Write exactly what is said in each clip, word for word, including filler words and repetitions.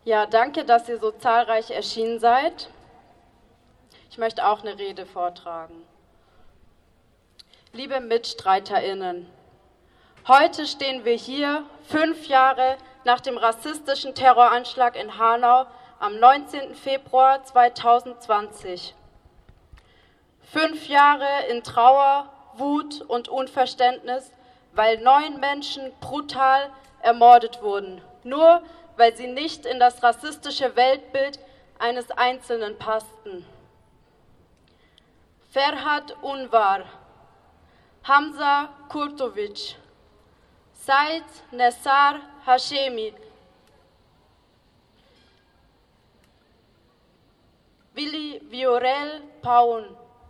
Ja, danke, dass ihr so zahlreich erschienen seid. Ich möchte auch eine Rede vortragen. Liebe MitstreiterInnen, heute stehen wir hier, fünf Jahre nach dem rassistischen Terroranschlag in Hanau am neunzehnten Februar zweitausendzwanzig. Fünf Jahre in Trauer, Wut und Unverständnis, weil neun Menschen brutal ermordet wurden, nur weil sie nicht in das rassistische Weltbild eines Einzelnen passten. Ferhat Unvar, Hamza Kurtovic, Said Nessar Hashemi, Willi Viorel Paun,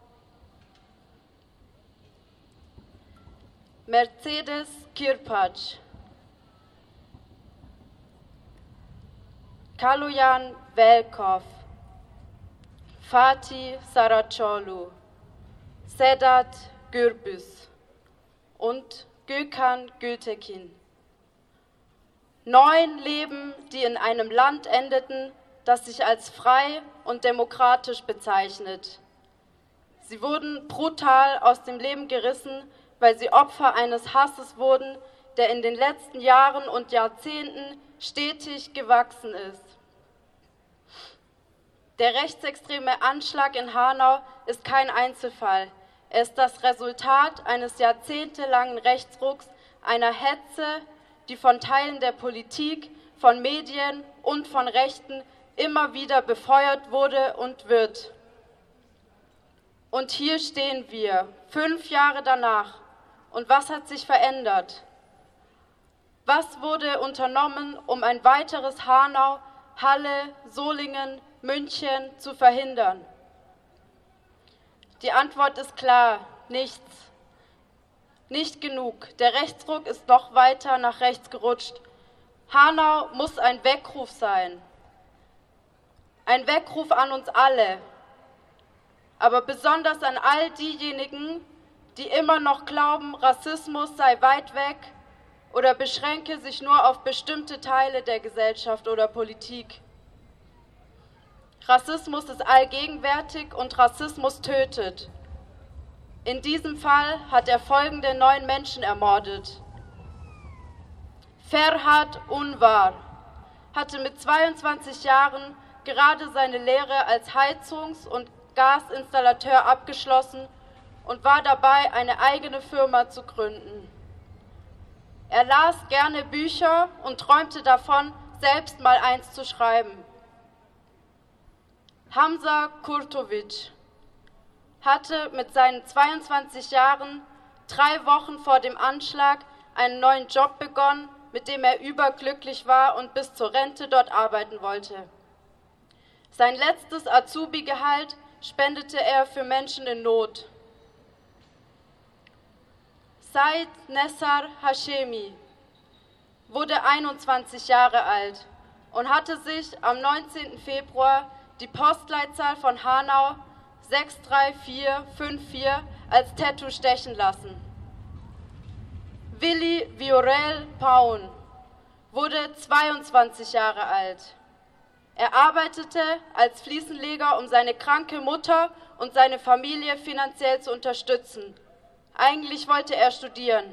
Mercedes Kirpac, Kaloyan Velkov, Fatih Saraçoğlu, Sedat Gürbüz und Gökhan Gültekin. Neun Leben, die in einem Land endeten, das sich als frei und demokratisch bezeichnet. Sie wurden brutal aus dem Leben gerissen, weil sie Opfer eines Hasses wurden, der in den letzten Jahren und Jahrzehnten stetig gewachsen ist. Der rechtsextreme Anschlag in Hanau ist kein Einzelfall. Er ist das Resultat eines jahrzehntelangen Rechtsrucks, einer Hetze, die von Teilen der Politik, von Medien und von Rechten immer wieder befeuert wurde und wird. Und hier stehen wir, fünf Jahre danach. Und was hat sich verändert? Was wurde unternommen, um ein weiteres Hanau, Halle, Solingen, München zu verhindern? Die Antwort ist klar, nichts. Nicht genug. Der Rechtsruck ist noch weiter nach rechts gerutscht. Hanau muss ein Weckruf sein. Ein Weckruf an uns alle. Aber besonders an all diejenigen, die immer noch glauben, Rassismus sei weit weg oder beschränke sich nur auf bestimmte Teile der Gesellschaft oder Politik. Rassismus ist allgegenwärtig und Rassismus tötet. In diesem Fall hat er folgende neun Menschen ermordet. Ferhat Unvar hatte mit zweiundzwanzig Jahren gerade seine Lehre als Heizungs- und Gasinstallateur abgeschlossen und war dabei, eine eigene Firma zu gründen. Er las gerne Bücher und träumte davon, selbst mal eins zu schreiben. Hamza Kurtovic hatte mit seinen zweiundzwanzig Jahren drei Wochen vor dem Anschlag einen neuen Job begonnen, mit dem er überglücklich war und bis zur Rente dort arbeiten wollte. Sein letztes Azubi-Gehalt spendete er für Menschen in Not. Said Nessar Hashemi wurde einundzwanzig Jahre alt und hatte sich am neunzehnten Februar die Postleitzahl von Hanau sechs drei vier fünf vier als Tattoo stechen lassen. Willi Viorel Paun wurde zweiundzwanzig Jahre alt. Er arbeitete als Fliesenleger, um seine kranke Mutter und seine Familie finanziell zu unterstützen. Eigentlich wollte er studieren.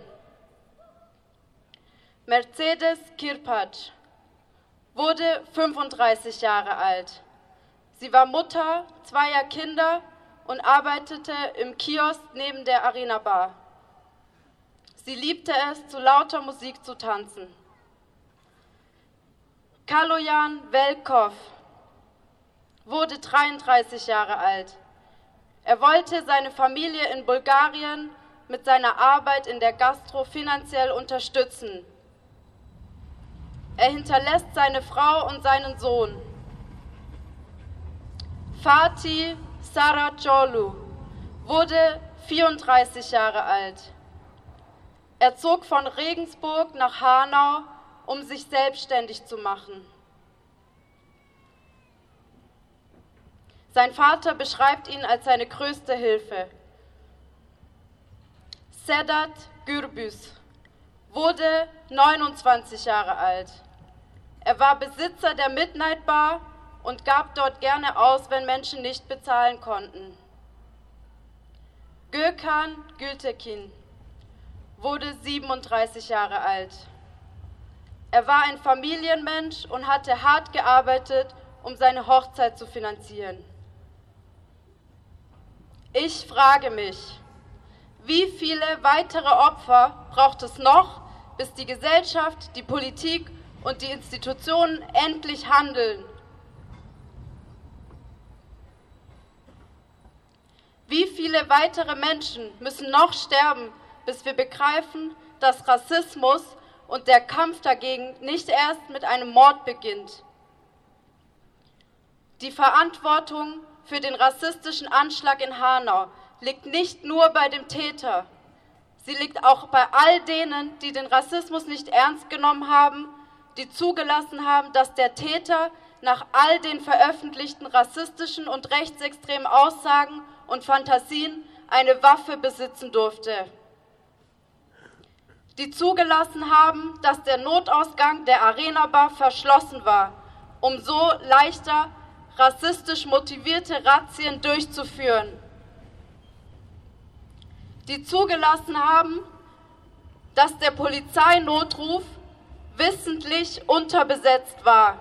Mercedes Kirpac wurde fünfunddreißig Jahre alt. Sie war Mutter zweier Kinder und arbeitete im Kiosk neben der Arena Bar. Sie liebte es, zu lauter Musik zu tanzen. Kaloyan Velkov wurde dreiunddreißig Jahre alt. Er wollte seine Familie in Bulgarien mit seiner Arbeit in der Gastro finanziell unterstützen. Er hinterlässt seine Frau und seinen Sohn. Fatih Saraçoğlu wurde vierunddreißig Jahre alt. Er zog von Regensburg nach Hanau, um sich selbstständig zu machen. Sein Vater beschreibt ihn als seine größte Hilfe. Sedat Gürbüz wurde neunundzwanzig Jahre alt. Er war Besitzer der Midnight Bar und gab dort gerne aus, wenn Menschen nicht bezahlen konnten. Gökhan Gültekin wurde siebenunddreißig Jahre alt. Er war ein Familienmensch und hatte hart gearbeitet, um seine Hochzeit zu finanzieren. Ich frage mich, wie viele weitere Opfer braucht es noch, bis die Gesellschaft, die Politik und die Institutionen endlich handeln? Wie viele weitere Menschen müssen noch sterben, bis wir begreifen, dass Rassismus und der Kampf dagegen nicht erst mit einem Mord beginnt? Die Verantwortung für den rassistischen Anschlag in Hanau liegt nicht nur bei dem Täter. Sie liegt auch bei all denen, die den Rassismus nicht ernst genommen haben, die zugelassen haben, dass der Täter nach all den veröffentlichten rassistischen und rechtsextremen Aussagen und Fantasien eine Waffe besitzen durfte. Die zugelassen haben, dass der Notausgang der Arena Bar verschlossen war, um so leichter rassistisch motivierte Razzien durchzuführen. Die zugelassen haben, dass der Polizeinotruf wissentlich unterbesetzt war.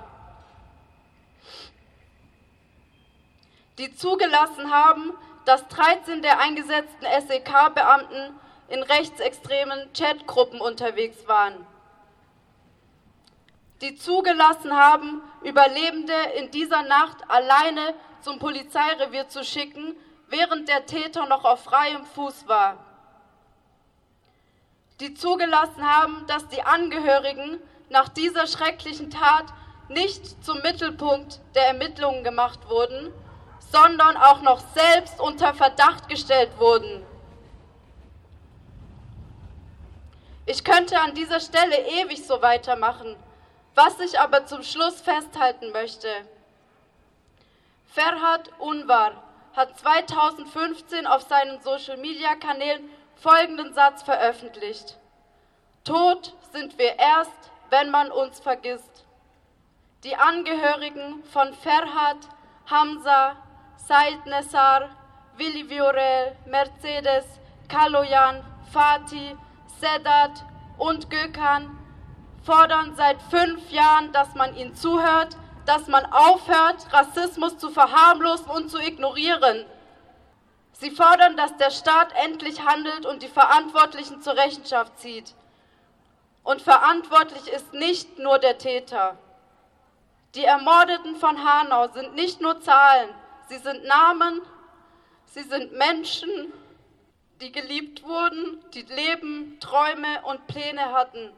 Die zugelassen haben, dass dreizehn der eingesetzten S E K-Beamten in rechtsextremen Chatgruppen unterwegs waren. Die zugelassen haben, Überlebende in dieser Nacht alleine zum Polizeirevier zu schicken, während der Täter noch auf freiem Fuß war. Die zugelassen haben, dass die Angehörigen nach dieser schrecklichen Tat nicht zum Mittelpunkt der Ermittlungen gemacht wurden, sondern auch noch selbst unter Verdacht gestellt wurden. Ich könnte an dieser Stelle ewig so weitermachen, was ich aber zum Schluss festhalten möchte. Ferhat Unvar hat zweitausendfünfzehn auf seinen Social-Media-Kanälen folgenden Satz veröffentlicht: Tot sind wir erst, wenn man uns vergisst. Die Angehörigen von Ferhat, Hamza, Said Nessar, Willi Viorel, Mercedes, Kaloyan, Fatih, Sedat und Gökhan fordern seit fünf Jahren, dass man ihnen zuhört, dass man aufhört, Rassismus zu verharmlosen und zu ignorieren. Sie fordern, dass der Staat endlich handelt und die Verantwortlichen zur Rechenschaft zieht. Und verantwortlich ist nicht nur der Täter. Die Ermordeten von Hanau sind nicht nur Zahlen, sie sind Namen, sie sind Menschen, die geliebt wurden, die Leben, Träume und Pläne hatten.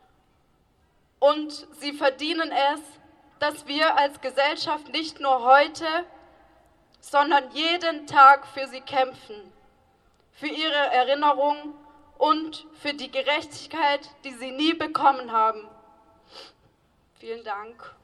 Und sie verdienen es, dass wir als Gesellschaft nicht nur heute, sondern jeden Tag für sie kämpfen, für ihre Erinnerung und für die Gerechtigkeit, die sie nie bekommen haben. Vielen Dank.